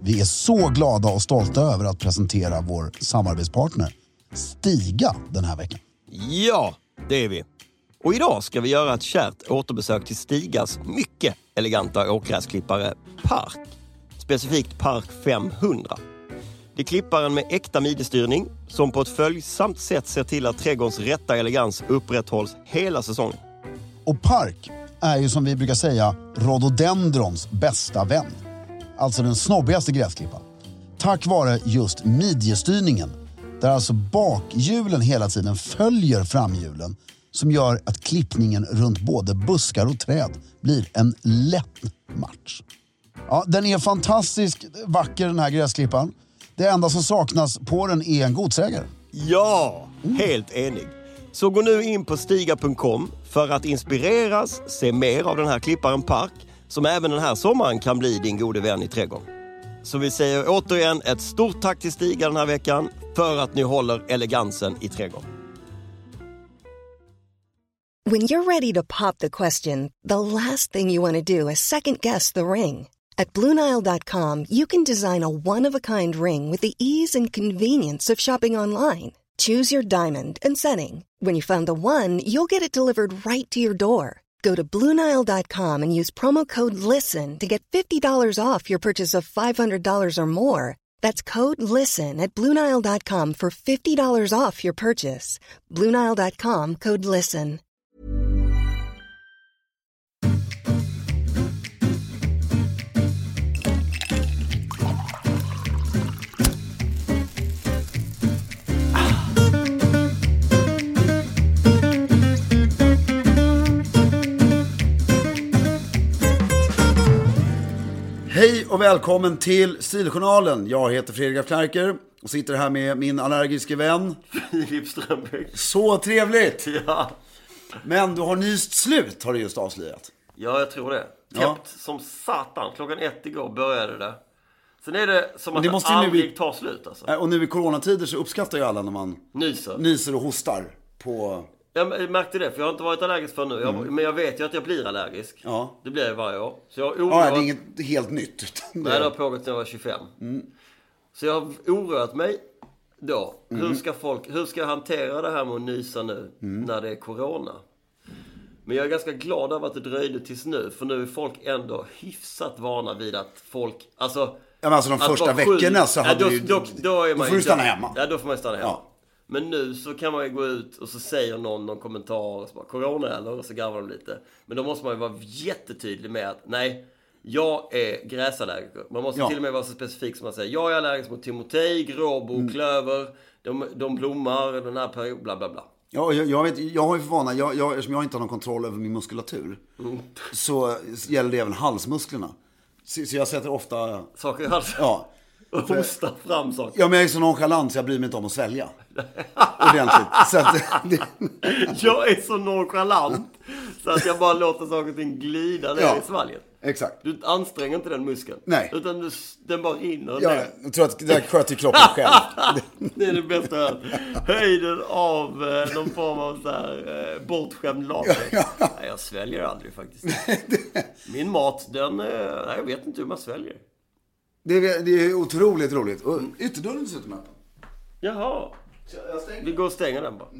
Vi är så glada och stolta över att presentera vår samarbetspartner Stiga den här veckan. Ja, det är vi. Och idag ska vi göra ett kärt återbesök till Stigas mycket eleganta åkgräsklippare Park. Specifikt Park 500. Det är klipparen med äkta midjestyrning som på ett följsamt sätt ser till att trädgårdens rätta elegans upprätthålls hela säsongen. Och Park är ju som vi brukar säga rhododendrons bästa vän. Alltså den snobbigaste gräsklippan. Tack vare just midjestyrningen, där alltså bakhjulen hela tiden följer framhjulen, som gör att klippningen runt både buskar och träd blir en lätt match. Ja, den är fantastiskt vacker den här gräsklippan. Det enda som saknas på den är en godsägare. Ja, helt enig. Så gå nu in på stiga.com för att inspireras, se mer av den här klipparen Park, som även den här sommaren kan bli din gode vän i trädgården. Så vi säger återigen ett stort tack till Stiga den här veckan för att ni håller elegansen i trädgården. When you're ready to pop the question, the last thing you want to do is second-guess the ring. At BlueNile.com, you can design a one-of-a-kind ring with the ease and convenience of shopping online. Choose your diamond and setting. When you find the one, you'll get it delivered right to your door. Go to BlueNile.com and use promo code LISTEN to get $50 off your purchase of $500 or more. That's code LISTEN at BlueNile.com for $50 off your purchase. BlueNile.com, code LISTEN. Hej och välkommen till Stiljournalen. Jag heter Fredrik af Klerker och sitter här med min allergiske vän Filip Strömbäck. Så trevligt! Ja. Men du har nyst slut, har du just avslöjat. Ja, jag tror det. Täppt som satan. 1:00 igår började det. Sen är det som att det aldrig tar slut alltså. Och nu i coronatider så uppskattar ju alla när man nyser och hostar på... Jag märkte det, för jag har inte varit allergisk för nu. Men jag vet ju att jag blir allergisk. Ja. Det blir jag varje år. Så jag det är inget helt nytt. Nej, det har pågått sedan jag var 25. Så jag har oroat mig då. Hur ska jag hantera det här med att nysa nu när det är corona? Men jag är ganska glad över att det dröjde tills nu. För nu är folk ändå hyfsat vana vid att folk... Alltså de första veckorna så hade då är man får du stanna hemma. Ja, då får man stanna hemma. Ja. Men nu så kan man ju gå ut och så säger någon kommentar och så bara, corona eller? Och så garvar de lite. Men då måste man ju vara jättetydlig med att nej, jag är gräsallergiker. Man måste till och med vara så specifik som man säger. Jag är allergisk mot timotej, gråbo, klöver, de blommar, den här perioden, bla bla bla. Ja, jag har ju för vana, eftersom jag inte har någon kontroll över min muskulatur så gäller det även halsmusklerna. Så jag sätter ofta... Saker i halsen? Ja. Och hosta fram saker. Ja, men jag är så nonchalant så jag bryr mig inte om att svälja. Ordentligt. Så att, jag är så nonchalant så att jag bara låter saker och ting glida ner i svalget. Exakt. Du anstränger inte den muskeln. Nej. Utan den bara rinner. Ja, jag tror att det sköter kroppen själv. Det är det bästa jag hört. Höjden av någon form av så här bortskämd lager. Nej, jag sväljer aldrig faktiskt. Min mat, jag vet inte hur man sväljer. Det är otroligt roligt. Och ytterdörren ser ut med. Jaha. Vi går och stänger den bara.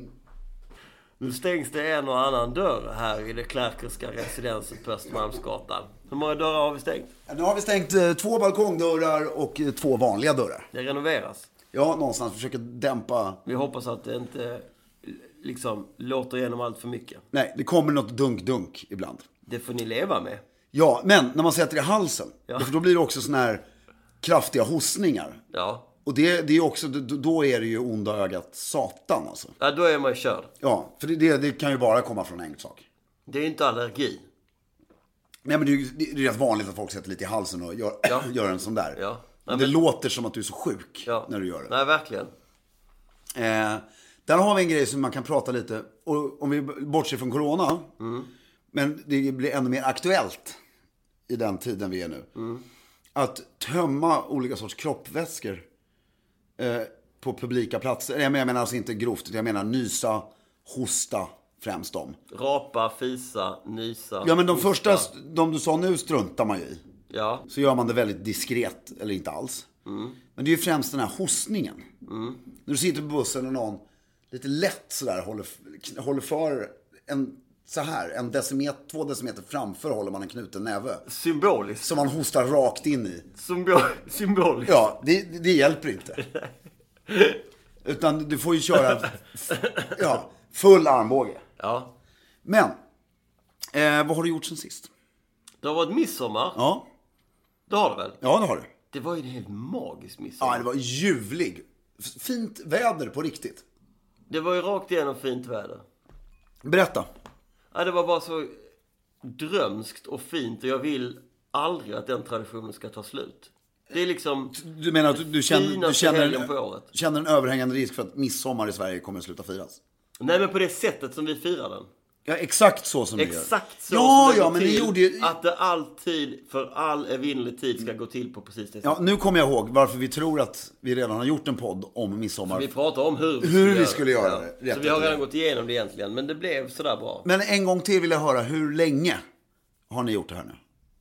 Nu stängs det en och annan dörr här i det Klerkerska residenset på Östermalmsgatan. Hur många dörrar har vi stängt? Nu har vi stängt 2 balkongdörrar och 2 vanliga dörrar. Det renoveras. Ja, någonstans försöker dämpa. Vi hoppas att det inte liksom låter igenom allt för mycket. Nej, det kommer något dunk ibland. Det får ni leva med. Ja, men när man sätter det i halsen, för då blir det också såna här kraftiga hostningar. Ja. Och det är också, då är det ju onda ögat satan alltså. Ja, då är man ju körd. Ja, för det kan ju bara komma från en sak. Det är ju inte allergi. Nej, men det är rätt vanligt att folk sätter lite i halsen och gör en sån där. Ja. Nej, det låter som att du är så sjuk när du gör det. Nej, verkligen. Där har vi en grej som man kan prata lite. Och om vi bortser från corona. Men det blir ännu mer aktuellt i den tiden vi är nu. Att tömma olika sorts kroppsvätskor på publika platser. Jag menar alltså inte grovt. Jag menar nysa, hosta främst dem. Rapa, fisa, nysa. Ja, men de första, de du sa nu struntar man ju i. Ja. så gör man det väldigt diskret, eller inte alls. Men det är ju främst den här hostningen. När du sitter på bussen och någon lite lätt sådär håller för en decimeter, 2 decimeter framför håller man en knuten näve. Symboliskt. Som man hostar rakt in i. Symboliskt. Ja, det hjälper inte. Utan du får ju köra full armbåge. Ja. Men, vad har du gjort sen sist? Det har varit midsommar. Ja. Det har det väl? Ja, det har du. Det var ju en helt magisk midsommar. Ja, det var ljuvlig. Fint väder på riktigt. Det var ju rakt igenom fint väder. Berätta. Ja, det var bara så drömskt och fint. Och jag vill aldrig att den traditionen ska ta slut. Det är liksom... Du menar att du helgen på året. känner en överhängande risk för att midsommar i Sverige kommer att sluta firas? Nej, men på det sättet som vi firar den. Ja, exakt så som ni gör. Exakt så ja, som ja, men ni gjorde ju... Att det alltid, för all evinnerlig tid, ska gå till på precis det sättet. Ja, nu kommer jag ihåg varför vi tror att vi redan har gjort en podd om midsommar. Vi pratar om hur vi skulle göra det. Ja. Så vi har redan gått igenom det egentligen, men det blev sådär bra. Men en gång till vill jag höra, hur länge har ni gjort det här nu?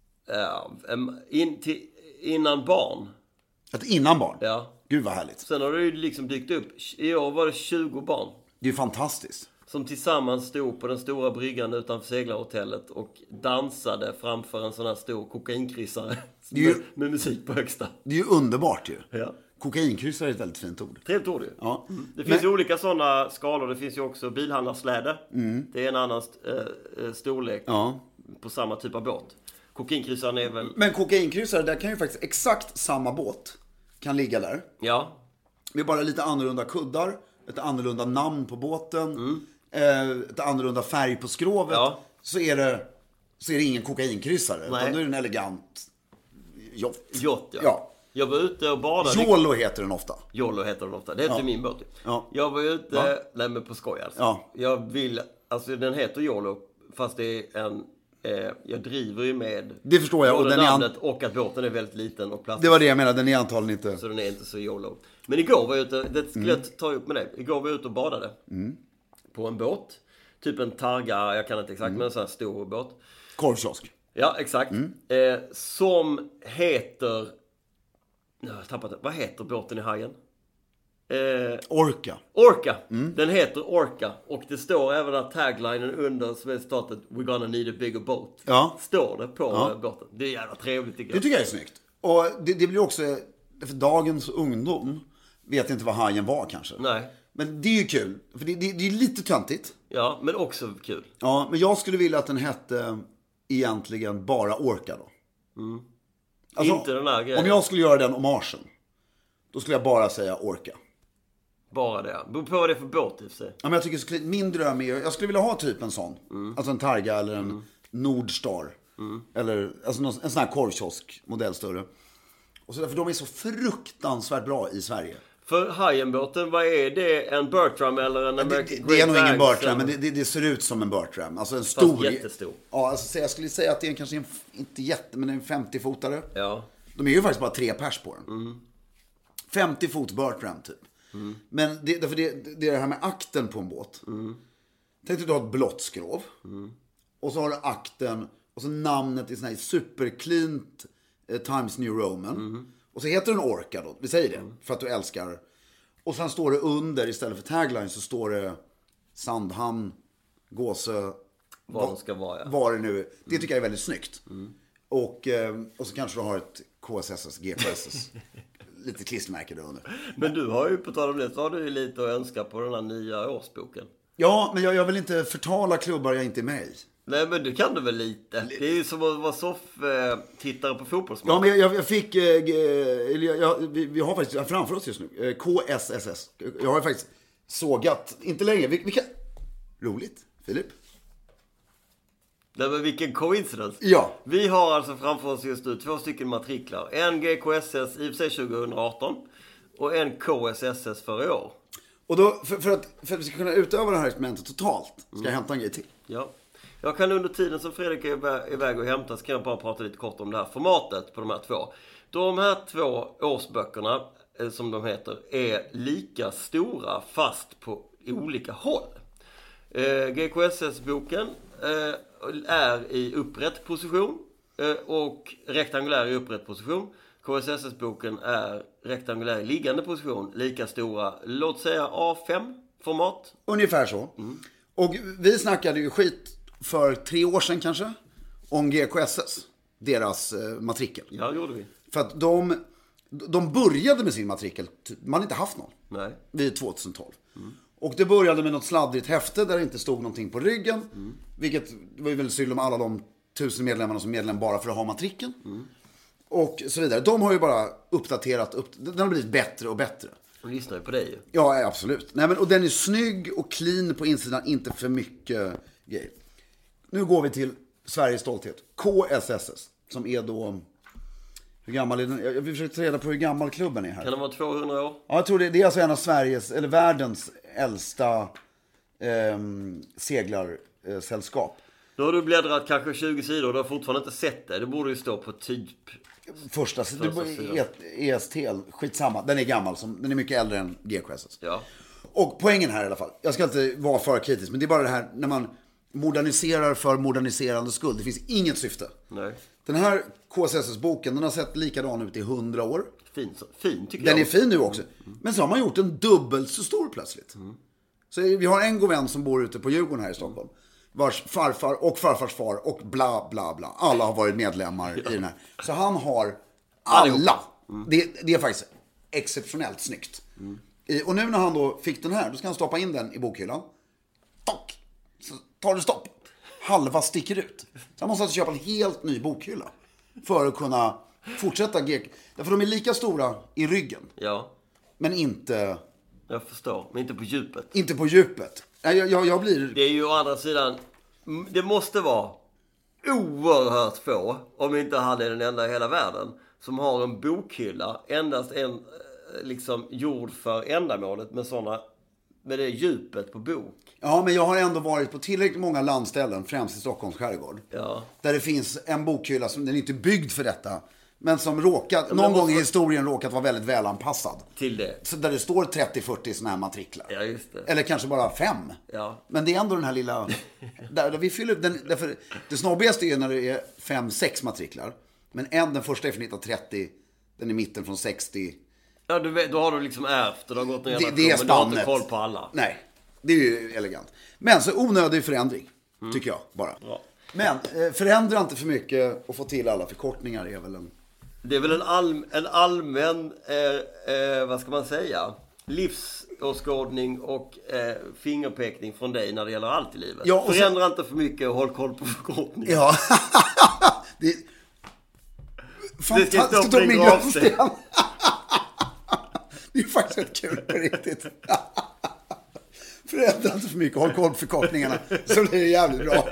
Innan barn. Innan barn? Ja. Gud vad härligt. Sen har det ju liksom dykt upp. I år var det 20 barn. Det är fantastiskt. Som tillsammans stod på den stora bryggan utanför seglarhotellet och dansade framför en sån här stor kokainkryssare med musik på högsta. Det är ju underbart ju. Ja. Kokainkryssare är ett väldigt fint ord. Trevligt ord ju. Ja. Det finns ju olika sådana skalor. Det finns ju också bilhandlarsläde. Det är en annan storlek på samma typ av båt. Kokainkryssaren är väl... Men kokainkryssare, där kan ju faktiskt exakt samma båt kan ligga där. Ja. Med bara lite annorlunda kuddar, ett annorlunda namn på båten, ett annorlunda färg på skrovet. Ja. Så är det ingen kokainkryssare. Utan nu är det en elegant yacht. Ja. Jag var ute och badade. YOLO heter den ofta. Det heter min båt. Ja. Jag var ute, nej men på skoj alltså. Ja. Den heter YOLO, fast det är en... jag driver ju med... Det förstår jag. Och namnet och att båten är väldigt liten och plastisk. Det var det jag menade, den är antagligen inte... Så den är inte så YOLO. Men igår var jag ute, det skulle jag ta upp med det. Igår var jag ute och badade. På en båt. Typ en Targa, jag kan inte exakt, men en sån här stor båt. Korvkiosk. Ja, exakt. Som heter... Vad heter båten i Hajen? Orca. Den heter Orca. Och det står även där taglinen under som är statet We're gonna need a bigger boat. Ja. Står det på båten. Det är jävla trevligt tycker jag. Det tycker jag är snyggt. Och det blir också, för dagens ungdom vet inte vad Hajen var kanske. Nej. Men det är ju kul. För det är lite töntigt. Ja, men också kul. Ja, men jag skulle vilja att den hette egentligen bara Orca då. Alltså, inte den här grejen. Om jag skulle göra den hommagen, då skulle jag bara säga Orca. Bara det. Beror på vad det är för båt i sig. Ja, men jag tycker min dröm är, jag skulle vilja ha typ en sån. Alltså en Targa eller en Nordstar. Eller alltså en sån här korvkiosk modell större. Och så, för de är så fruktansvärt bra i Sverige. För Hajenbåten, vad är det? En Bertram eller en American det är nog ingen Bertram, men det ser ut som en Bertram. Alltså en stor. Fast jättestor. Ja, alltså, jag skulle säga att det är kanske inte men en 50-fotare. Ja. De är ju faktiskt bara 3 pers på den. 50 fot Bertram typ. Men det är det här med akten på en båt. Tänk dig du har ett blått skrov. Och så har du akten. Och så namnet i sån här supercleant Times New Roman. Och så heter den Orca då. Vi säger det. För att du älskar. Och sen står det under, istället för tagline, så står det Sandhamn, Gåsö. Vad det ska vara, ja. Vad det nu är. Det tycker jag är väldigt snyggt. Och så kanske du har ett KSSS, GKSS. Lite klistermärke där under. Men du har ju på tal om det, så har du ju lite att önska på den här nya årsboken. Ja, men jag vill inte förtala klubbar jag inte är med i. Nej, men du kan du väl lite. Det är ju som att vara tittare på fotbollsmatch. Ja, men jag fick... vi har faktiskt framför oss just nu. KSSS. Jag har faktiskt sågat. Inte längre. Vilka... Roligt, Filip. Nej, men vilken coincidence. Ja. Vi har alltså framför oss just nu 2 stycken matriklar. En GKSS i och för sig 2018. Och en KSSS för i år. Och då, för att vi ska kunna utöva det här experimentet totalt, ska jag hämta en grej till. Ja. Jag kan under tiden som Fredrik är iväg och hämtas, kan jag bara prata lite kort om det här formatet på de här 2. De här 2 årsböckerna, som de heter, är lika stora fast på olika håll. GKSS-boken är i upprätt position och rektangulär i upprätt position. KSSS-boken är rektangulär i liggande position. Lika stora, låt säga A5-format. Ungefär så. Och vi snackade ju skit för 3 år sedan kanske om GKSS, deras matrikel. Ja, det gjorde vi. För att de började med sin matrikel, man hade inte haft någon. Nej. Vid 2012. Och det började med något sladdrigt häfte där det inte stod någonting på ryggen. Vilket var ju väldigt synd om alla de 1000 medlemmarna som medlem bara för att ha matrikeln. Och så vidare. De har ju bara uppdaterat, den har blivit bättre och bättre. De lyssnar ju på dig ju. Ja, absolut. Nej, men, och den är snygg och clean på insidan, inte för mycket grejer. Nu går vi till Sveriges stolthet. KSSS, som är då... Hur gammal är den? Jag försöker ta reda på hur gammal klubben är här. Kan den vara 200 år? Ja, jag tror det är alltså en av Sveriges, eller världens äldsta seglarsällskap. Då har du bläddrat kanske 20 sidor och du har fortfarande inte sett det. Det borde ju stå på typ... Första sidan. ESTL, skitsamma. Den är gammal, den är mycket äldre än GKSS. Ja. Och poängen här i alla fall, jag ska inte vara för kritisk, men det är bara det här när man moderniserar för moderniserande skull. Det finns inget syfte. Nej. Den här KSSS-boken, den har sett likadan ut i 100 år. Fin tycker jag. Den är fin nu också. Men så har man gjort den dubbelt så stor plötsligt. Så vi har en god vän som bor ute på Djurgården här i Stockholm. Vars farfar och farfars far och bla bla bla. Alla har varit medlemmar i den här. Så han har alla. Det är faktiskt exceptionellt snyggt. Och nu när han då fick den här, då ska han stoppa in den i bokhyllan. Tack! Så tar det stopp. Halva sticker ut. Så han måste alltså köpa en helt ny bokhylla. För att kunna fortsätta därför de är lika stora i ryggen. Ja. Men inte... Jag förstår, men inte på djupet. Inte på djupet. Jag blir... Det är ju å andra sidan... Det måste vara oerhört få, om inte han är den enda i hela världen, som har en bokhylla, endast en liksom gjord för ändamålet med det djupet på bok. Ja, men jag har ändå varit på tillräckligt många landställen, främst i Stockholms skärgård. Ja. Där det finns en bokhylla som den är inte byggd för detta. Men som någon gång i historien råkat vara väldigt välanpassad. Till det. Så där det står 30-40 såna här matriklar. Ja, just det. Eller kanske bara 5. Ja. Men det är ändå den här lilla... där vi fyller upp den... Därför, det snobbigaste är när det är 5-6 matriklar. Men den första är från 1930. Den är mitten från 60. Ja, då har du liksom ärvt och du har gått ner det är men du har inte koll på alla. Nej, det är ju elegant. Men så onödig förändring, tycker jag bara. Ja. Men förändra inte för mycket och få till alla förkortningar är väl en... Det är väl en allmän, vad ska man säga, livsåskådning och fingerpekning från dig när det gäller allt i livet. Ja, förändra inte för mycket och håll koll på förkortningar. Ja, det är fantastiskt att min gravsten. Det är faktiskt rätt kul på riktigt. Förändra inte för mycket, håll koll på förkortningarna, så blir det jävligt bra.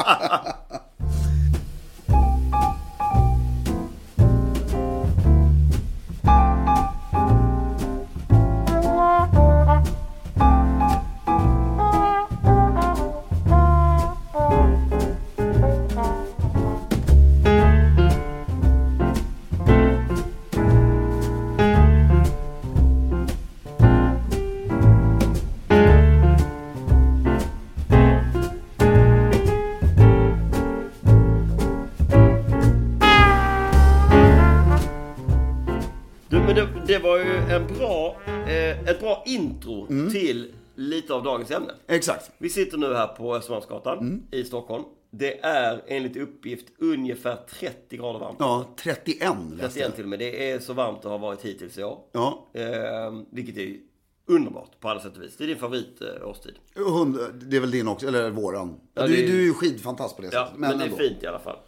Det var ju ett bra intro till lite av dagens ämne. Exakt. Vi sitter nu här på Östermalmsgatan i Stockholm. Det är enligt uppgift ungefär 30 grader varmt. Ja, 31. 31 till och med. Det är så varmt det har varit hittills i år. Ja. Vilket är underbart på alla sätt och vis. Det är din favoritårstid. Det är väl din också, eller våran. Ja, du är ju skidfantast på det sättet. Men det är fint i alla fall.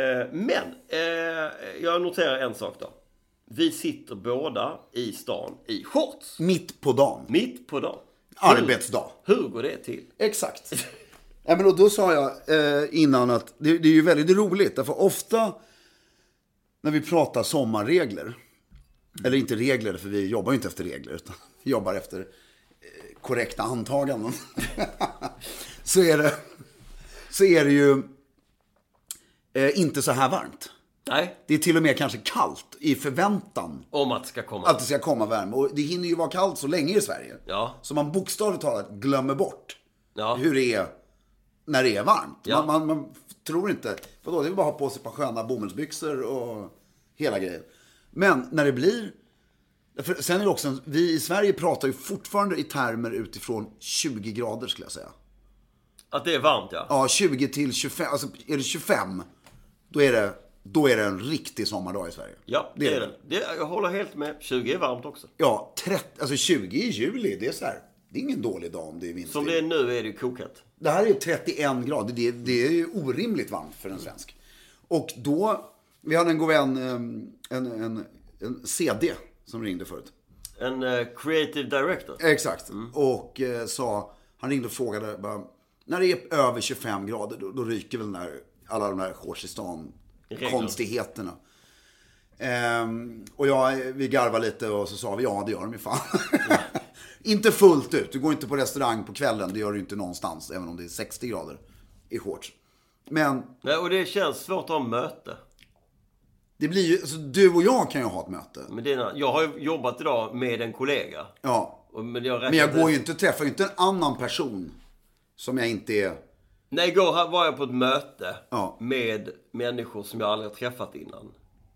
Jag noterar en sak då. Vi sitter båda i stan i shorts. Mitt på dagen. Arbetsdag. Hur går det till? Exakt. Ja, men då sa jag innan att det är ju väldigt roligt. Därför ofta när vi pratar sommarregler. Eller inte regler, för vi jobbar ju inte efter regler. Utan vi jobbar efter korrekta antaganden. så är det ju inte så här varmt. Nej. Det är till och med kanske kallt i förväntan om att det ska komma värme. Och det hinner ju vara kallt så länge i Sverige. Ja. Så man bokstavligt talat glömmer bort hur det är när det är varmt. Ja. Man tror inte. Vadå, det är bara att ha på sig ett par sköna bomullsbyxor och hela grejen. Men när det blir... För sen är det också... Vi i Sverige pratar ju fortfarande i termer utifrån 20 grader skulle jag säga. Att det är varmt, ja. Ja, 20 till 25. Alltså är det 25, då är det en riktig sommardag i Sverige. Ja, det är det. Jag håller helt med. 20 är varmt också. Ja, 20 i juli, det är så här. Det är ingen dålig dag om det är vinter. Som det är nu är det ju kokat. Det här är ju 31 grader. Det är ju orimligt varmt för en svensk. Och då, vi hade en god vän, en CD som ringde förut. En creative director. Exakt. Och han ringde och frågade bara, när det är över 25 grader då ryker väl alla de där Shorts i stan konstigheterna. Och vi garvade lite och så sa vi, ja det gör de ju fan. Inte fullt ut, du går inte på restaurang på kvällen, det gör du inte någonstans, även om det är 60 grader i shorts. Men... Nej, och det känns svårt att ha möte. Det blir ju, alltså, du och jag kan ju ha ett möte. Men jag har ju jobbat idag med en kollega. Ja, men jag går ju inte, träffar ju inte en annan person som jag inte är... Nej, igår var jag på ett möte med människor som jag aldrig har träffat innan.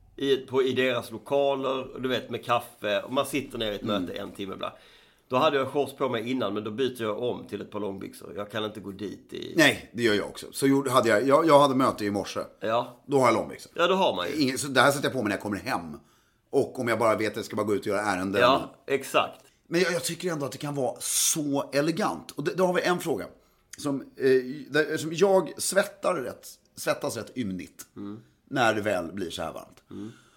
I deras lokaler, du vet, med kaffe. Och man sitter ner i ett möte en timme ibland. Då hade jag shorts på mig innan, men då byter jag om till ett par långbyxor. Jag kan inte gå dit i... Nej, det gör jag också. Så hade jag hade möte i morse. Ja. Då har jag långbyxor. Ja, då har man ju. Så det här sätter jag på mig när jag kommer hem. Och om jag bara vet att jag ska bara gå ut och göra ärenden. Ja, exakt. Men jag tycker ändå att det kan vara så elegant. Och då har vi en fråga. Som jag svettas rätt ymnigt. När det väl blir så här varmt.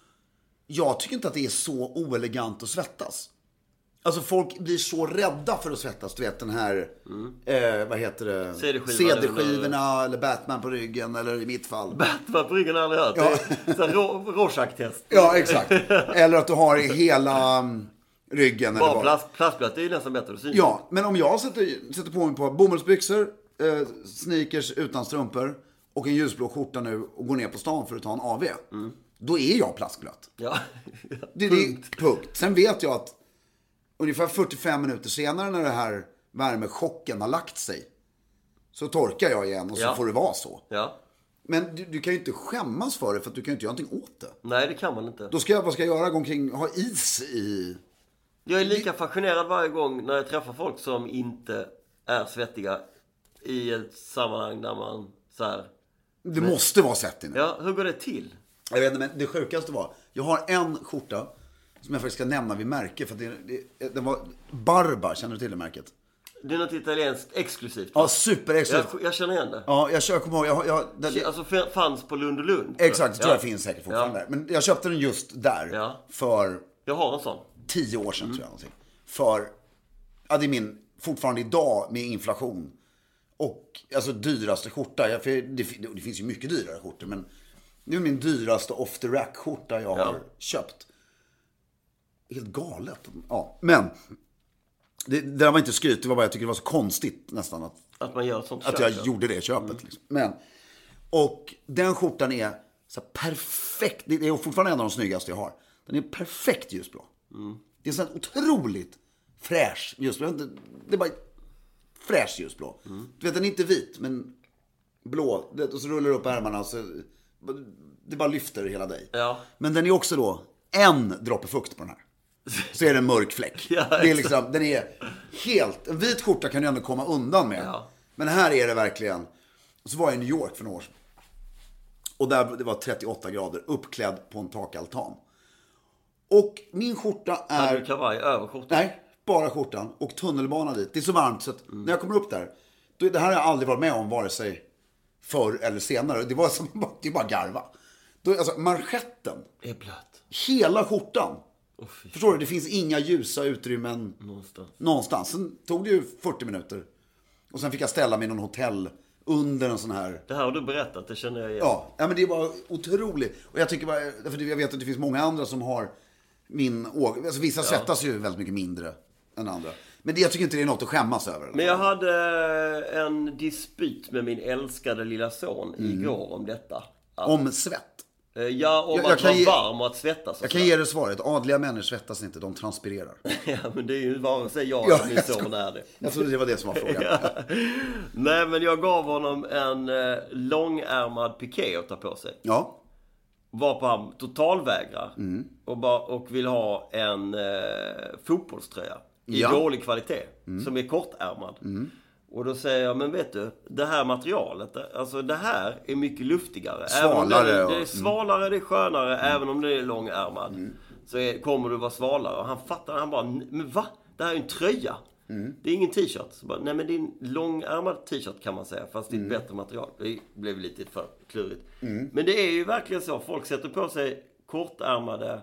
Jag tycker inte att det är så oelegant att svettas. Alltså folk blir så rädda för att svettas. Du vet den här, vad heter det? CD-skivorna eller Batman på ryggen, eller i mitt fall. Batman på ryggen har jag aldrig hört. Ja. Det är Rorschach-test. Ja, exakt. Eller att du har hela ryggen. Bara plastblött, det är nästan bättre att synas. Ja, men om jag sätter på mig på bomullsbyxor, sneakers utan strumpor och en ljusblå skjorta nu och går ner på stan för att ta en AV. Då är jag plastblött. Ja. Det är punkt. Sen vet jag att ungefär 45 minuter senare när det här värmechocken har lagt sig så torkar jag igen och så får det vara så. Ja. Men du kan ju inte skämmas för det, för att du kan ju inte göra någonting åt det. Nej, det kan man inte. Då vad ska jag göra? Gå omkring ha is i... Jag är lika fascinerad varje gång när jag träffar folk som inte är svettiga i ett sammanhang där man så här... Det måste vara svettig nu. Ja, hur går det till? Jag vet inte, men det sjukaste var, jag har en skjorta som jag faktiskt ska nämna vid märke, för den var Barba, känner du till det märket? Det är något italienskt exklusivt. Ja, superexklusivt. Jag känner igen det. Ja, jag kommer ihåg. Alltså fanns på Lund och Lund. Exakt, det tror jag finns säkert fortfarande. Men jag köpte den just där för... Jag har en sån. 10 år sedan tror jag någonting. För, det är min, fortfarande idag med inflation. Och alltså dyraste skjorta. För det finns ju mycket dyrare skjortor, men det är min dyraste off the rack skjorta jag har köpt. Helt galet. Ja, men det där var inte skryt, det var bara jag tycker det var så konstigt nästan att man gör sånt att jag gjorde det köpet liksom. Men och den skjortan är så perfekt. Det är fortfarande en av de snyggaste jag har. Den är perfekt ljusblå. Det är så otroligt fräsch ljusblå. Det är bara fräsch ljusblå. Du vet, den är inte vit, men blå. Och så rullar du upp ärmarna så det bara lyfter hela dig. Ja. Men den är också då en droppe fukt på den här. Så är det en mörk fläck. Ja, det är liksom, den är helt... En vit skjorta kan du ändå komma undan med. Ja. Men här är det verkligen... Och så var jag i New York för några år sedan. Och där det var 38 grader, uppklädd på en takaltan. Och min skjorta är... Hade du kavaj över skjortan? Nej, bara skjortan. Och tunnelbana dit. Det är så varmt så att när jag kommer upp där... Det här har jag aldrig varit med om, vare sig förr eller senare. Det är bara garva. Alltså, manschetten är blöt. Hela skjortan. Förstår du? Det finns inga ljusa utrymmen någonstans. Sen tog det ju 40 minuter. Och sen fick jag ställa mig i någon hotell under en sån här... Det här har du berättat, det känner jag igen. Ja, men det är bara otroligt. Och jag tycker bara... För jag vet att det finns många andra som har alltså vissa svettas ju väldigt mycket mindre än andra. Men jag tycker inte det är något att skämmas över. Men jag hade en dispyt med min älskade lilla son igår om detta. Om svett? Ja, om att vara varm och att svettas. Jag kan ge det svaret. Adliga människor svettas inte, de transpirerar. Ja, men det är ju vare sig jag eller min son är det. Jag trodde det var det som var frågan. Nej, men jag gav honom en långärmad piké att ta på sig. Ja. Varpå han totalvägrar. Och vill ha en fotbollströja i dålig kvalitet. Som är kortärmad. Och då säger jag, men vet du, det här materialet, alltså det här är mycket luftigare. Svalare. Det är svalare, det är skönare, även om det är långärmad. Så kommer du vara svalare. Och han fattar, han bara, men va? Det här är en tröja. Det är ingen t-shirt. Så bara, nej, men det är en långärmad t-shirt kan man säga, fast det är ett bättre material. Det blev lite för klurigt. Men det är ju verkligen så, folk sätter på sig kortärmade,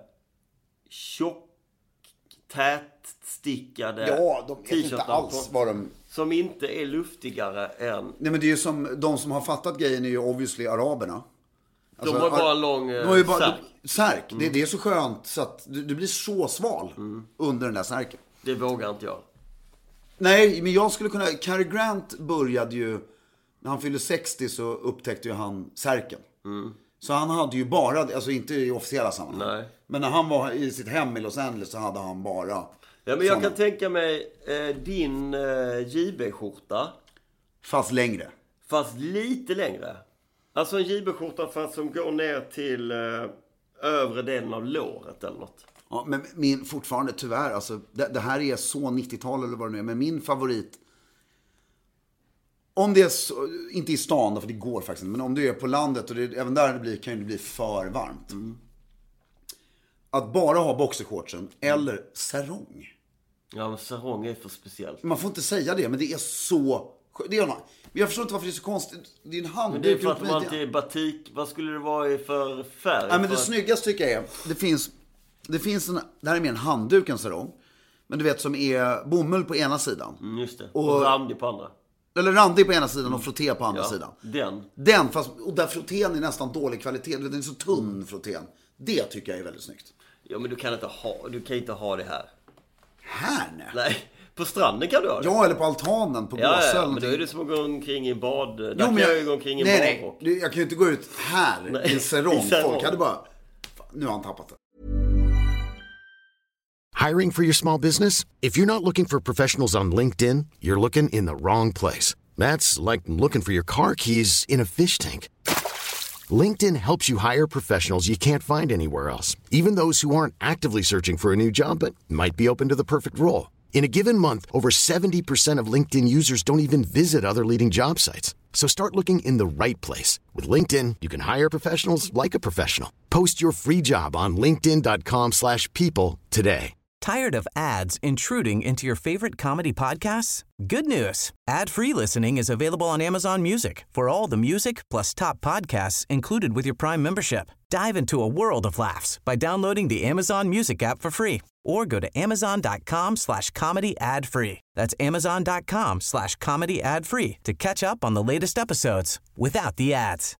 tätstickade t-shirtar inte alls vad de... som inte är luftigare än... Nej, men det är ju som de som har fattat grejen är ju obviously araberna. Alltså, de har bara en lång särk. Det är så skönt så att du blir så sval under den där särken. Det vågar inte jag. Nej, men jag skulle kunna... Cary Grant började ju... När han fyllde 60 så upptäckte ju han särken. Så han hade ju bara... Alltså inte i officiella sammanhang. Nej. Men när han var i sitt hem i Los Angeles så hade han bara... Ja, men jag kan tänka mig din JB-skjorta. Fast längre. Fast lite längre. Alltså en JB-skjorta fast som går ner till övre delen av låret eller något. Ja, men min fortfarande tyvärr, alltså det här är så 90-tal eller vad det nu är, men min favorit, om det är så, inte i stan, för det går faktiskt inte, men om du är på landet och även där kan det bli för varmt. Att bara ha boxershortsen eller sarong. Ja, men sarong är för speciellt. Man får inte säga det, men det är så... Det är jag förstår inte varför det är så konstigt. Det är en handduk. Men det är för att man inte är batik. Vad skulle det vara i för färg? Ja, men det snyggaste tycker jag är... Det finns en... Det här är mer en handduk än sarong. Men du vet, som är bomull på ena sidan. Just det. Och randig på andra. Eller randig på ena sidan och frotté på andra sidan. Den, fast... Och där frottén är nästan dålig kvalitet. Den är så tunn, frottén. Det tycker jag är väldigt snyggt. Ja, men du kan inte ha det här. Här? Nej. På stranden kan du ha det. Ja, eller på altanen, på gåsel. Ja, men då är det som att gå omkring i bad. Där kan jag gå omkring i badrock. Nej, jag kan ju inte gå ut här i sarong. Folk hade bara... Nu har han tappat det. Hiring for your small business? If you're not looking for professionals on LinkedIn, you're looking in the wrong place. That's like looking for your car keys in a fish tank. LinkedIn helps you hire professionals you can't find anywhere else, even those who aren't actively searching for a new job but might be open to the perfect role. In a given month, over 70% of LinkedIn users don't even visit other leading job sites. So start looking in the right place. With LinkedIn, you can hire professionals like a professional. Post your free job on linkedin.com/people today. Tired of ads intruding into your favorite comedy podcasts? Good news. Ad-free listening is available on Amazon Music for all the music plus top podcasts included with your Prime membership. Dive into a world of laughs by downloading the Amazon Music app for free or go to amazon.com/comedy ad-free. That's amazon.com/comedy ad-free to catch up on the latest episodes without the ads.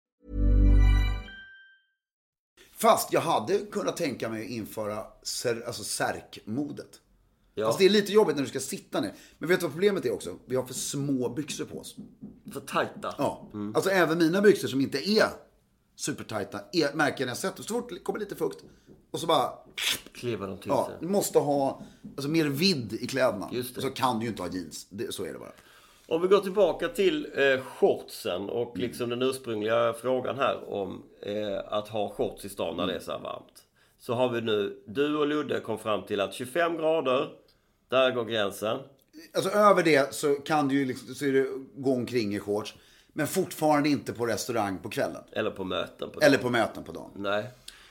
Fast jag hade kunnat tänka mig att införa särkmodet. Ja. Alltså det är lite jobbigt när du ska sitta ner. Men vet du vad problemet är också? Vi har för små byxor på oss. För tajta. Ja. Alltså även mina byxor som inte är supertajta märker jag när jag sätter. Så fort det kommer lite fukt och så bara... Klevar de till sig. sig. Du måste ha mer vidd i kläderna. Just det. Så kan du ju inte ha jeans. Så är det bara. Om vi går tillbaka till shortsen och liksom den ursprungliga frågan här om att ha shorts i stan när det är så här varmt. Så har vi nu, du och Ludde kom fram till att 25 grader, där går gränsen. Alltså över det så kan du ju liksom, så är det gå omkring i shorts. Men fortfarande inte på restaurang på kvällen. Eller på möten på dagen. Eller på möten på dagen. Nej.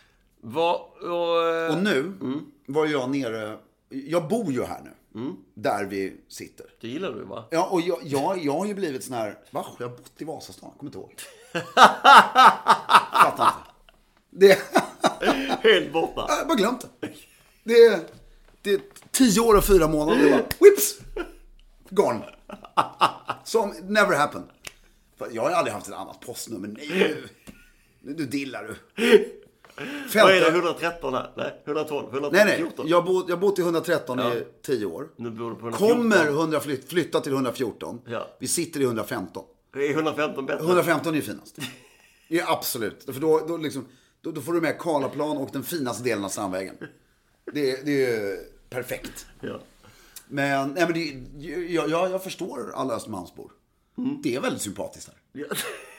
Och nu var jag nere... Jag bor ju här nu. Där vi sitter. Det gillar du, va? Ja, och jag har ju blivit sån här... Va? Jag har bott i Vasastan, kommer inte ihåg. Fattar inte. Det... Helt borta. Jag har bara glömt det. Det är 10 år och 4 månader. Det bara, whips! Gone. Som never happened. För jag har aldrig haft ett annat postnummer. Nej, nu dillar du. Vad är det, 113 här? Nej, 112, 114. Nej. Jag har bott i 113 i 10 år. Nu bor du på 114. Kommer flytta till 114. Ja. Vi sitter i 115. Är 115 bättre? 115 är ju finast. Det är absolut. För då liksom, Då får du med Karlaplan och den finaste delen av Strandvägen. Det är perfekt. Ja. Men jag förstår alla Östermalmsbor. Det är väldigt sympatiskt här. Ja.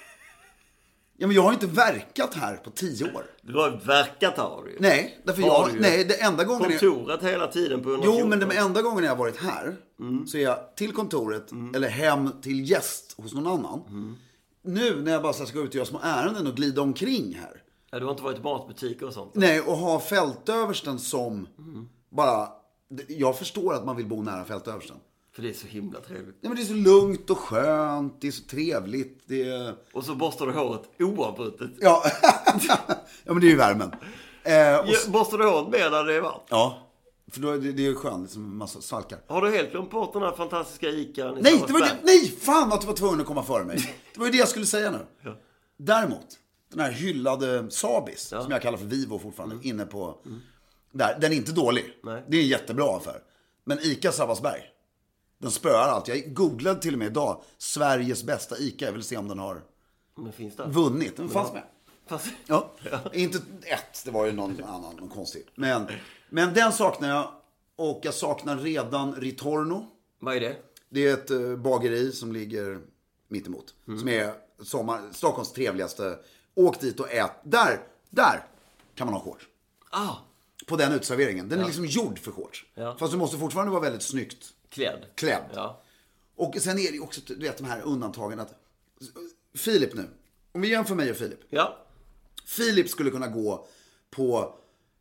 Ja, men jag har inte verkat här på 10 år. Du har verkat här ju. Nej, därför det enda gången kontoret hela tiden på 114. Jo, men den enda gången jag har varit här så är jag till kontoret eller hem till gäst hos någon annan. Nu när jag bara ska gå ut och göra små ärenden och glida omkring här. Ja, du har inte varit i matbutiker och sånt? Nej, och ha fältöversten som bara... Jag förstår att man vill bo nära fältöversten. För det är så himla trevligt. Nej, men det är så lugnt och skönt, det är så trevligt. Och så borstar du håret oavbrutet. Ja, men det är ju värmen. Borstar du håret med när det är varmt? Ja, för då är det är ju skönt, liksom en massa svalkar. Har du helt glömt bort den här fantastiska Ica? Nej, fan att du var tvungen att komma före mig. Det var ju det jag skulle säga nu. Ja. Däremot, den här hyllade Sabis, som jag kallar för Vivo fortfarande, inne på... Där, den är inte dålig. Nej. Det är en jättebra affär. Men Ica Sabbatsberg, den spöar allt. Jag googlade till och med idag Sveriges bästa Ica. Jag vill se om den har vunnit. Den fanns med. Ja. Inte ett, det var ju någon annan, någon konstig. Men den saknar jag. Och jag saknar redan Ritorno. Vad är det? Det är ett bageri som ligger mitt emot. Som är Stockholms trevligaste. Åk dit och ät. Där kan man ha shorts. På den utserveringen. Den är liksom gjord för shorts. Ja. Fast du måste fortfarande vara väldigt snyggt klädd. Ja. Och sen är det också, du vet, de här undantagen att Filip nu. Om vi jämför mig och Filip. Ja. Filip skulle kunna gå på...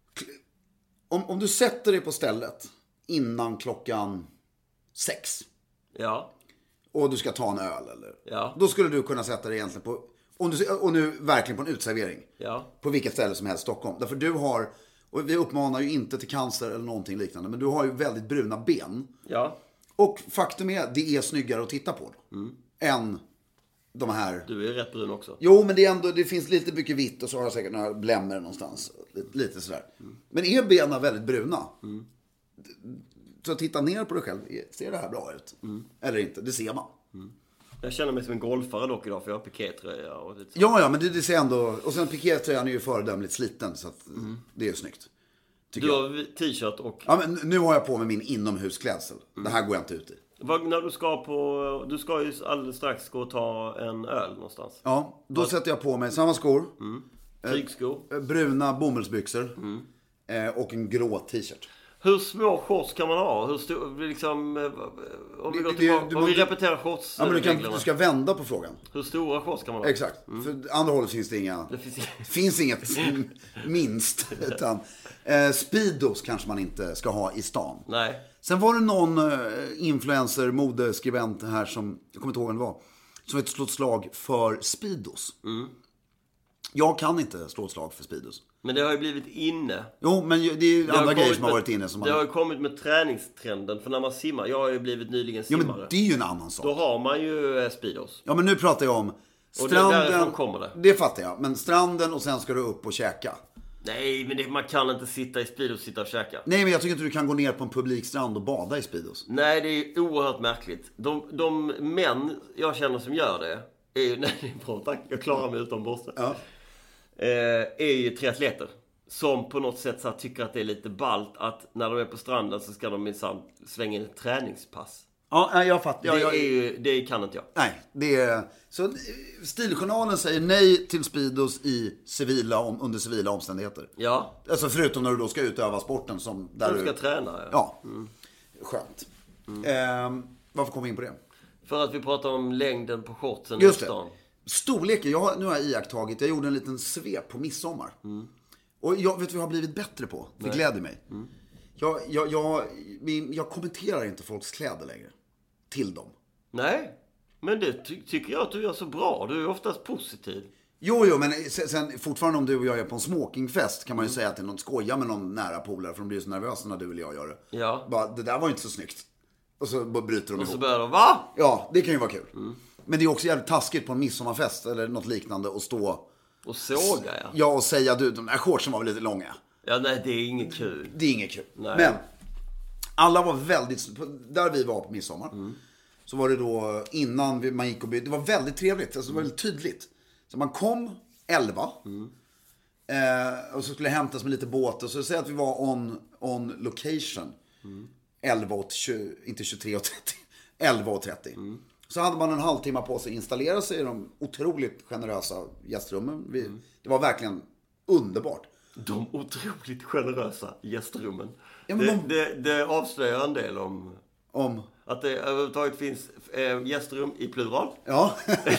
Om du sätter dig på stället innan klockan 6. Ja. Och du ska ta en öl eller... Ja. Då skulle du kunna sätta dig egentligen på... Och nu verkligen på en utservering. Ja. På vilket ställe som helst i Stockholm. Därför du har... Och vi uppmanar ju inte till cancer eller någonting liknande. Men du har ju väldigt bruna ben. Ja. Och faktum är, det är snyggare att titta på då. Än de här... Du är rätt brun också. Jo, men det finns lite mycket vitt. Och så har jag säkert några blämmer någonstans. Lite sådär. Men är benen väldigt bruna? Så titta ner på dig själv. Ser det här bra ut? Eller inte? Det ser man. Jag känner mig som en golfare dock idag, för jag har pikétröja och lite så. Ja, men det ser ändå... Och sen pikétröjan är ju föredömligt sliten, så att det är ju snyggt. Du har t-shirt och... Ja, men nu har jag på mig min inomhusklädsel. Det här går jag inte ut i. När du ska på... Du ska ju alldeles strax gå och ta en öl någonstans. Ja, då sätter jag på mig samma skor. Tygskor. Bruna bomullsbyxor. Och en grå t-shirt. Hur små shorts kan man ha? Hur stor, liksom, om vi repeterar shorts. Ja, men du ska vända på frågan. Hur stora shorts kan man ha? Exakt. För andra hållet finns det inga. Det finns inget minst. Utan Speedos kanske man inte ska ha i stan. Nej. Sen var det någon influencer, modeskribent här som, jag kommer inte ihåg vem det var, som ett slått slag för Speedos. Jag kan inte slå ett slag för Speedos. Men det har ju blivit inne. Jo, men det är ju andra grejer som har varit inne. Det har ju kommit med träningstrenden. För när man simmar, jag har ju blivit nyligen simmare. Ja, men det är ju en annan sak. Då har man ju Speedos. Ja, men nu pratar jag om stranden. Och kommer det. Det fattar jag. Men stranden och sen ska du upp och käka. Nej, men man kan inte sitta i Speedos och sitta och käka. Nej, men jag tycker inte du kan gå ner på en publikstrand och bada i Speedos. Nej, det är oerhört märkligt. De män jag känner som gör det är ju... Nej, det är bra, tack. Jag klarar mig utan borste. Ja. Är ju triatleter som på något sätt så här, tycker att det är lite ballt att när de är på stranden så ska de minsann svänga in ett träningspass. Ja, jag fattar. Det kan inte jag. Nej, det är... Så Stiljournalen säger nej till Speedos under civila omständigheter. Ja. Alltså förutom när du då ska utöva sporten som... Där du ska träna, ja. Skönt. Varför kom vi in på det? För att vi pratar om längden på shortsen i stan. Storleken, nu har jag iakttagit. Jag gjorde en liten svep på midsommar. Och jag vet vad jag har blivit bättre på. Det gläder mig. Jag kommenterar inte folks kläder längre. Till dem. Nej, men det tycker jag att du gör så bra. Du är oftast positiv. Jo, men sen fortfarande om du och jag är på en smokingfest kan man ju säga till någon skoja med någon nära polare. För de blir så nervösa när du eller jag gör det. Ja. Bara, det där var inte så snyggt. Och så bryter de ihop. Och så börjar de, va? Ja, det kan ju vara kul. Men det är också jävligt taskigt på en midsommarfest eller något liknande och stå... Och såga, ja. Ja, och säga, du, de där shortsen var väl lite långa. Ja, nej, det är inget kul. Det är inget kul. Nej. Men alla var väldigt... Där vi var på midsommar. Så var det då innan man gick och bytte. Det var väldigt trevligt. Alltså, det var väldigt tydligt. Så man kom 11. Och så skulle det hämtas med lite båt. Och så säger att vi var on location. 11:20, inte 23:30. 11:30. Så hade man en halvtimme på sig att installera sig i de otroligt generösa gästrummen. Det var verkligen underbart. De otroligt generösa gästrummen. Ja, men det avslöjar en del om att det överhuvudtaget finns gästrum i plural. Ja.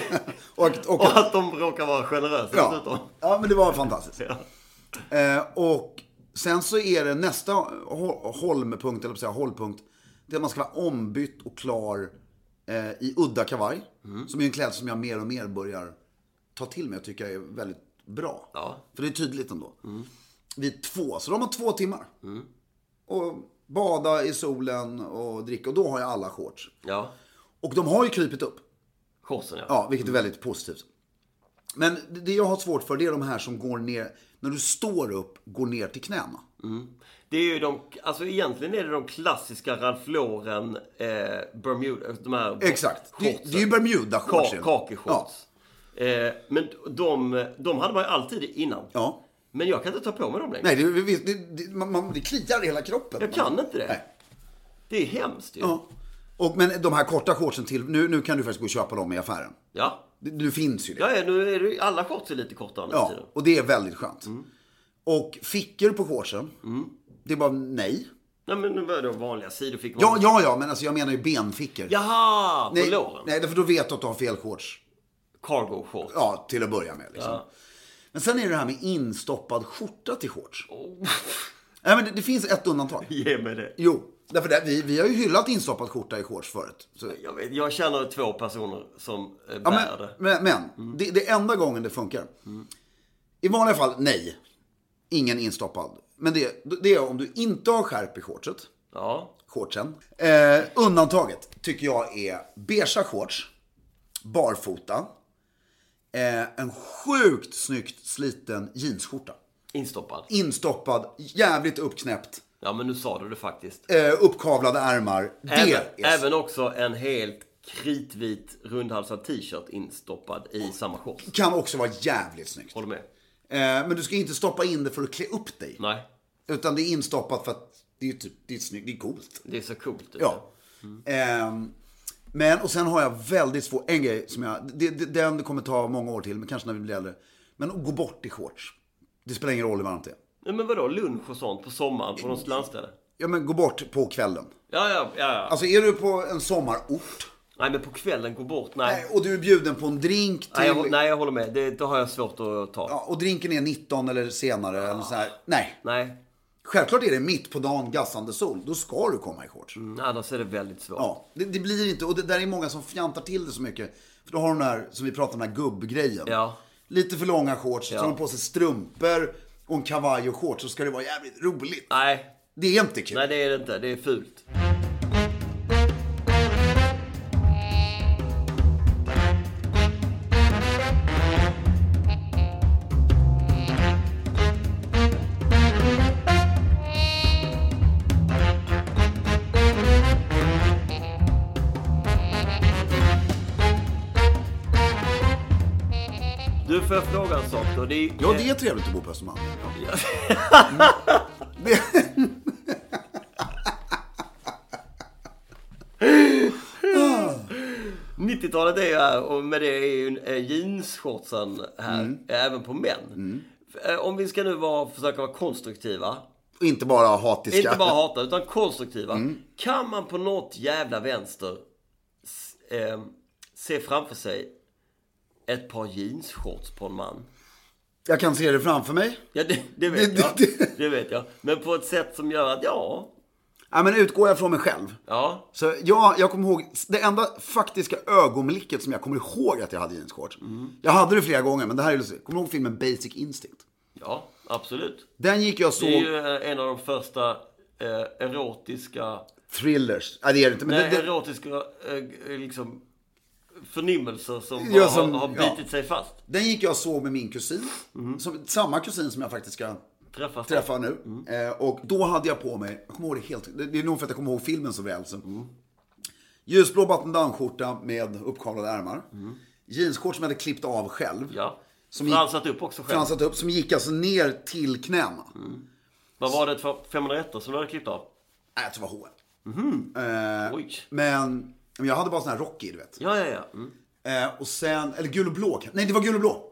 och att de råkar vara generösa dessutom. Ja, men det var fantastiskt. Ja. Och sen så är det nästa hållpunkt, eller hållpunkt, det är att man ska vara ombytt och klar i udda kavaj. Som är en klädsel som jag mer och mer börjar ta till mig och tycker är väldigt bra. Ja. För det är tydligt ändå. Vid 2, så de har 2 timmar. Och bada i solen och dricka. Och då har jag alla shorts. Ja. Och de har ju krypit upp. Shortsen, ja. Ja, vilket är väldigt positivt. Men det jag har svårt för, det är de här som går ner, när du står upp, går ner till knäna. Det är ju egentligen är det de klassiska Ralph Lauren Bermuda, de här Exakt, det är ju Bermuda-shorts. Kaki-shorts. Ja. Men de hade man ju alltid innan. Ja. Men jag kan inte ta på mig dem längre. Nej, det kliar i hela kroppen. Jag kan inte det. Nej. Det är hemskt ju. Ja. Men de här korta shortsen till, nu kan du faktiskt gå och köpa dem i affären. Ja. Nu finns ju det. Ja, nu är det, alla shorts är lite kortare. Ja, och det är väldigt skönt. Och fickor på shortsen, det är bara nej. Nej, men nu börjar det vanliga sidofickor. Ja, men alltså jag menar ju benfickor. Jaha, på låren. Nej, därför då vet du att du har fel shorts. Cargo shorts. Ja, till att börja med liksom. Ja. Men sen är det här med instoppad skjorta till shorts. Nej, men det finns ett undantag. Ge mig det. Jo, därför vi har ju hyllat instoppad skjorta i shorts förut. Så. Jag känner 2 personer som bär det. Men det är enda gången det funkar. I vanliga fall, nej. Ingen instoppad. Men det är om du inte har skärp i shortset. Ja. Shortsen. Undantaget tycker jag är beigea shorts. Barfota. En sjukt snyggt sliten jeansskjorta. Instoppad, jävligt uppknäppt. Ja, men nu sa du det faktiskt. Uppkavlade ärmar. Även också en helt kritvit rundhalsad t-shirt instoppad i samma shorts. Kan också vara jävligt snyggt. Håller med. Men du ska inte stoppa in det för att klä upp dig. Nej. Utan det är instoppat för att det är snyggt, det är coolt. Det är så coolt. Ja. Men, och sen har jag väldigt svårt, en grej som den kommer ta många år till, men kanske när vi blir äldre. Men att gå bort i shorts. Det spelar ingen roll i varmt det. Nej, men vadå, lunch och sånt på sommaren på något landställe? Ja, men gå bort på kvällen. Ja. Alltså är du på en sommarort? Nej, men på kvällen gå bort, nej. Och du är bjuden på en drink till... Nej, jag håller med. Det har jag svårt att ta. Ja, och drinken är 19 eller senare eller så här. Nej. Självklart är det mitt på dagen, gassande sol. Då ska du komma i shorts. Annars är det väldigt svårt. Ja, det blir inte... Och det där är många som fjantar till det så mycket. För då har de där, som vi pratar om, den här gubbgrejen. Ja. Lite för långa shorts. Ja. Så har de på sig strumpor och en kavaj och shorts. Så ska det vara jävligt roligt. Nej. Det är inte kul. Nej, det är det inte. Det är fult. Du, får jag fråga en sak då? Det är trevligt att bo på Östermalm. Ja. 90-talet är ju här, och med det är ju jeansshortsen här, även på män. Om vi ska nu försöka vara konstruktiva. Inte bara hatiska. Inte bara hata, utan konstruktiva. Kan man på något jävla vänster se framför sig ett par jeansshorts på en man? Jag kan se det framför mig. Ja, det vet jag. Det vet jag. Men på ett sätt som gör att, ja, men utgår jag från mig själv. Ja. Så jag kommer ihåg, det enda faktiska ögonblicket som jag kommer ihåg att jag hade jeansshorts. Jag hade det flera gånger, men det här är lustigt. Kommer du ihåg filmen Basic Instinct? Ja, absolut. Den gick jag såg... Det är ju en av de första erotiska... Thrillers. Nej, det är det inte. Men erotiska liksom förnimmelser som har bitit sig fast. Den gick jag såg med min kusin. Samma kusin som jag faktiskt ska träffa nu. Och då hade jag på mig, jag kommer ihåg det helt, det är nog för att jag kommer ihåg filmen så väl. Ljusblå button-down-skjorta med uppkavlade ärmar. Jeansshorts som jag hade klippt av själv. Ja. Fransat upp också själv. Fransat upp, som gick alltså ner till knäna. Vad var det för 501 som du hade klippt av? Nej, jag tror det var H&M. Men jag hade bara sån här Rocky, du vet. Ja. Och sen, eller gul och blå. Nej, det var gul och blå.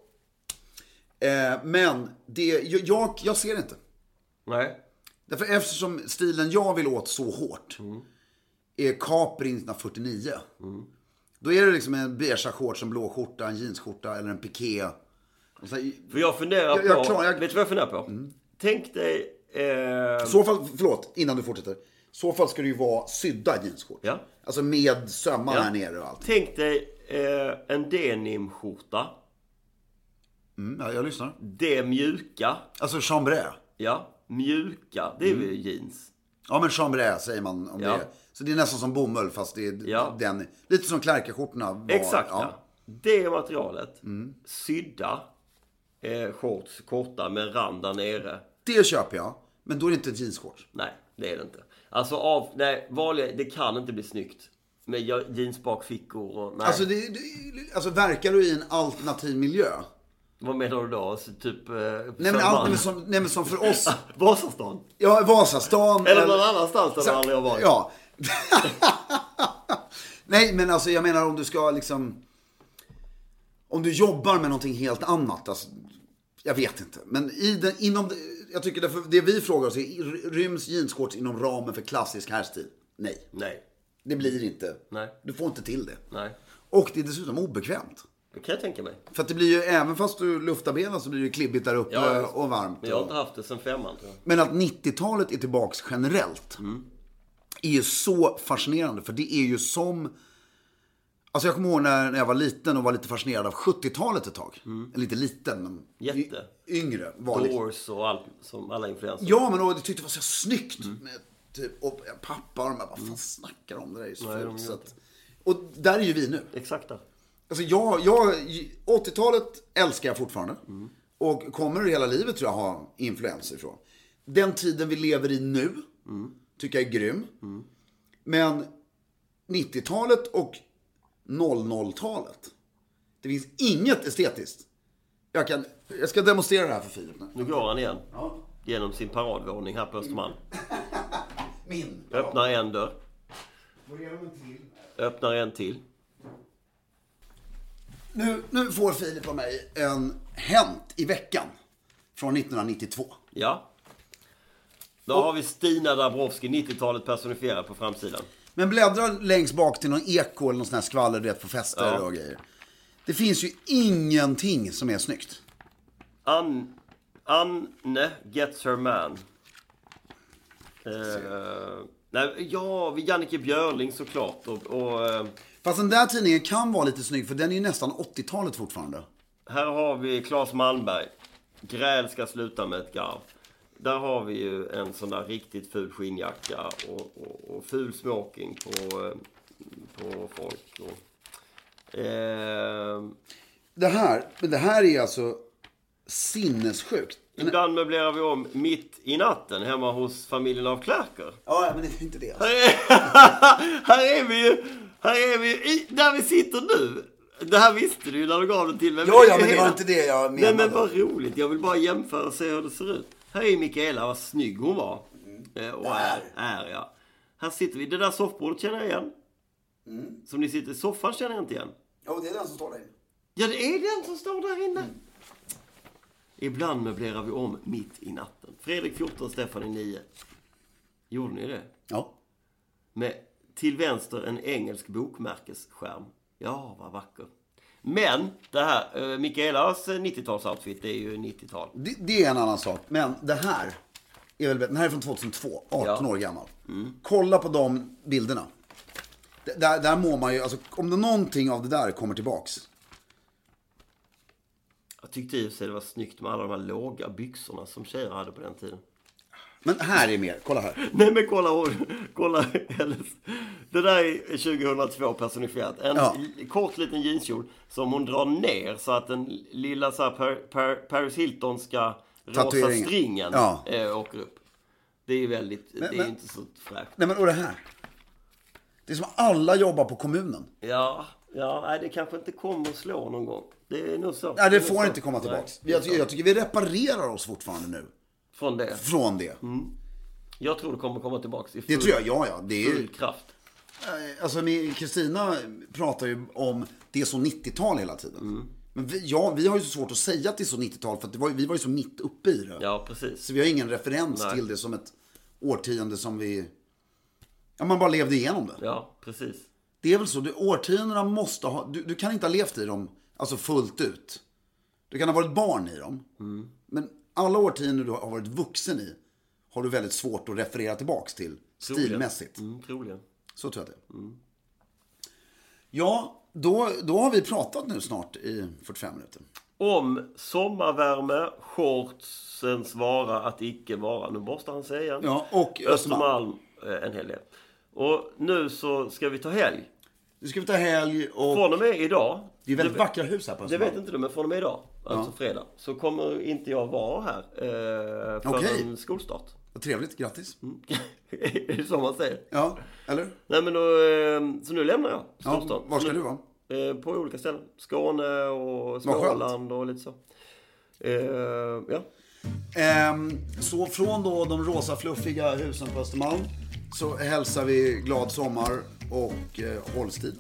Men jag ser det inte. Nej. Därför eftersom stilen jag vill åt så hårt är Capri 1949. Då är det liksom en beige shorts, en blå skjorta, en jeansskjorta eller en piké. För jag funderar på... Vet du vad jag funderar på? Tänk dig... Så fall, förlåt, innan du fortsätter. Så fall ska det ju vara sydda jeansskjorta. Ja. Alltså med sömmar här nere och allt. Tänk dig en denimskjorta. Ja, jag lyssnar. Det mjuka. Alltså chambray. Ja, mjuka. Det är ju jeans. Ja, men chambray säger man om det. Så det är nästan som bomull, fast det är den. Lite som Klärka-skjortorna var. Exakt, ja. Det materialet. Sydda shorts, korta med rand där nere. Det köper jag. Men då är det inte jeansshorts. Nej, det är det inte. Alltså vanliga, det kan inte bli snyggt. Med jeansbakfickor och... Nej. Alltså verkar du i en alternativ miljö? Vad menar du då? Alltså, typ... Nej men som för oss... Vasastan? Ja, Vasastan. Eller någon annanstans där du aldrig har varit. Ja. Nej, men alltså jag menar om du ska liksom... Om du jobbar med någonting helt annat. Alltså, jag vet inte. Men jag tycker det vi frågar oss är, ryms jeansshorts inom ramen för klassisk härstil? Nej. Det blir inte. Nej. Du får inte till det. Nej. Och det är dessutom obekvämt. Det kan jag tänka mig. För att det blir ju, även fast du luftar benen så blir det klibbigt där uppe och varmt. Jag har inte haft det sen 5:an, tror jag. Men att 90-talet är tillbaks generellt är ju så fascinerande. För det är ju som... Alltså jag kommer ihåg när jag var liten och var lite fascinerad av 70-talet ett tag. Eller inte liten, men yngre. Doors och allt, som alla influenser. Ja, men jag tyckte det var så snyggt. Med, typ, och pappa och de här, vad fan snackar om det där? Är så fult, så att, och där är ju vi nu. Exakt där. Alltså 80-talet älskar jag fortfarande. Och kommer hela livet tror jag ha influenser ifrån. Den tiden vi lever i nu tycker jag är grym. Men 90-talet och 00-talet, det finns inget estetiskt. Jag ska demonstrera det här för Filip. Nu går han igen. Genom sin paradvåning här på Östermalm. Öppnar en dörr. Öppnar en till. Nu får Filip av mig en Hänt i veckan från 1992. Ja. Då har vi Stina Dabrowski, 90-talet personifierad på framsidan. Men bläddra längst bak till någon eko eller någon sån här skvaller, du vet, på fester och grejer. Det finns ju ingenting som är snyggt. Anne gets her man. Vid Jannike Björling såklart. Fast den där tidningen kan vara lite snygg, för den är ju nästan 80-talet fortfarande. Här har vi Claes Malmberg. Gräl ska sluta med ett garv. Där har vi ju en sån där riktigt ful skinnjacka och ful smoking på folk. Det här är alltså sinnessjukt. Ibland möblerar vi om mitt i natten hemma hos familjen av Klärker. Ja, men det är inte det. Alltså. Här är vi ju där vi sitter nu. Det här visste du ju när du gav det till mig. Ja, men det var inte det jag menade. Nej, men vad roligt. Jag vill bara jämföra och se hur det ser ut. Här är Mikaela, vad snygg hon var. Och är ja. Här sitter vi. Det där soffbordet känner jag igen. Som ni sitter i soffan känner jag inte igen. Ja, det är den som står där inne. Ja, det är den som står där inne. Ibland möblerar vi om mitt i natten. Fredrik 14, Stefan 9. Gjorde ni det? Ja. Med till vänster en engelsk bokmärkesskärm. Ja, vad vacker. Men det här, Mikaelas 90-talsoutfit, det är ju 90-tal. Det är en annan sak. Men det här är väl, den här är från 2002, 18 år gammal. Kolla på de bilderna. Där mår man ju, alltså, om det någonting av det där kommer tillbaks. Jag tyckte i och för sig det var snyggt med alla de här låga byxorna som tjejer hade på den tiden. Men här är mer, kolla här. Nej, men kolla det där är 2002 personifierat. En kort liten jeanskjol som hon drar ner så att den lilla så här Paris Hilton ska rosa stringen åker upp. Det är ju väldigt, det är inte så fräscht. Nej, men och det här. Det är som alla jobbar på kommunen. Ja, Ja, nej, det kanske inte kommer att slå någon gång. Det är nog så. Nej, det får inte komma tillbaks. Jag tycker vi reparerar oss fortfarande nu. Från det. Jag tror det kommer komma tillbaks i full, det tror jag, ja. Det är full kraft. Alltså, Kristina pratar ju om det är så 90-tal hela tiden. Men vi har ju så svårt att säga att det är så 90-tal, för att vi var ju så mitt uppe i det. Ja, precis. Så vi har ingen referens till det som ett årtionde som man bara levde igenom det. Ja, precis. Det är väl så, årtiondena måste ha, du kan inte ha levt i dem alltså fullt ut. Du kan ha varit barn i dem. Men alla årtionden du har varit vuxen i har du väldigt svårt att referera tillbaks till stilmässigt. Troligen. Så tror jag det. Ja, då har vi pratat nu snart i 45 minuter. Om sommarvärme, shortsens vara att icke vara. Nu måste han säga igen. Ja, och Östermalm en hel del. Och nu så ska vi ta helg. Nu ska vi ta helg och... Från och med idag. Det är väldigt vackra hus här på Östermalm. Det vet inte du, men från och med idag, alltså fredag, så kommer inte jag vara här för en skolstart. Vad trevligt, grattis. Är det så man säger? Ja, eller? Nej, men då, så nu lämnar jag skolstart. Ja, var ska du vara? På olika ställen. Skåne och Småland och lite så. Ja. Så från då de rosa fluffiga husen på Östermalm så hälsar vi glad sommar och hållstid.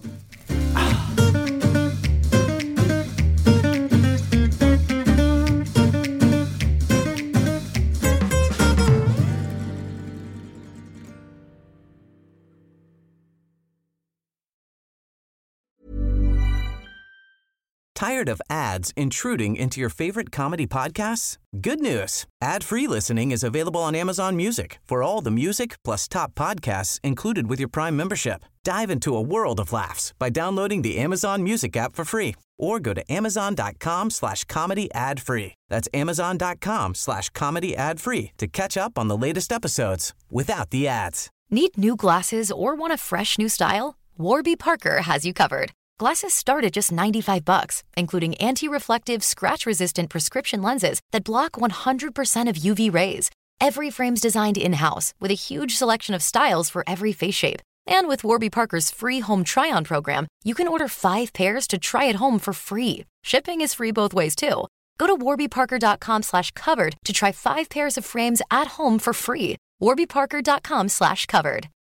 Tired of ads intruding into your favorite comedy podcasts? Good news. Ad-free listening is available on Amazon Music for all the music plus top podcasts included with your Prime membership. Dive into a world of laughs by downloading the Amazon Music app for free or go to amazon.com/comedy ad-free. That's amazon.com/comedy ad-free to catch up on the latest episodes without the ads. Need new glasses or want a fresh new style? Warby Parker has you covered. Glasses start at just $95, including anti-reflective, scratch-resistant prescription lenses that block 100% of UV rays. Every frame's designed in-house with a huge selection of styles for every face shape. And with Warby Parker's free home try-on program, you can order 5 pairs to try at home for free. Shipping is free both ways, too. Go to warbyparker.com/covered to try 5 pairs of frames at home for free. warbyparker.com/covered.